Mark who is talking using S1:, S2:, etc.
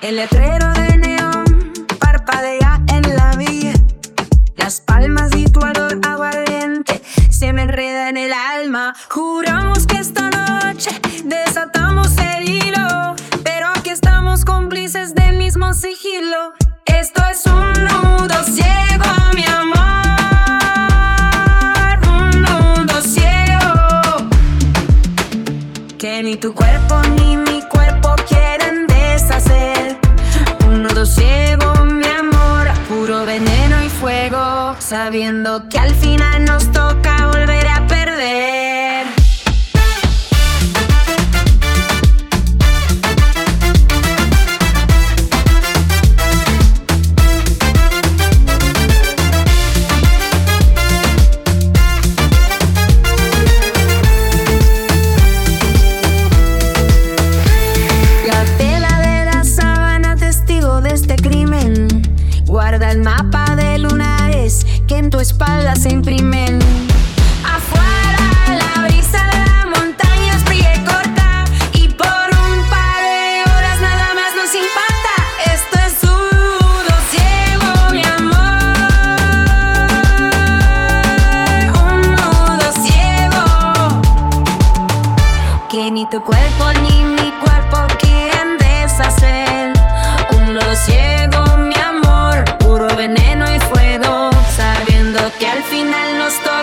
S1: El letrero de neón parpadea en la vía. Las palmas y tu olor aguardiente se me enreda en el alma. Juramos que esta noche desatamos el hilo, pero aquí estamos cómplices del mismo sigilo. Esto es un nudo ciego, mi amor, un nudo ciego que ni tu cuerpo ni mi cuerpo quieren deshacer. Un nudo ciego, mi amor, puro veneno y fuego, sabiendo que al final nos toca volver a perder. Guarda el mapa de lunares que en tu espalda se imprimen. Afuera la brisa de la montaña es fría y corta, y por un par de horas nada más nos impacta. Esto es un nudo ciego, mi amor, un nudo ciego que ni tu cuerpo ni mi cuerpo quieren deshacer. Un nudo ciego, mi amor, puro veneno y fuego, sabiendo que al final nos toca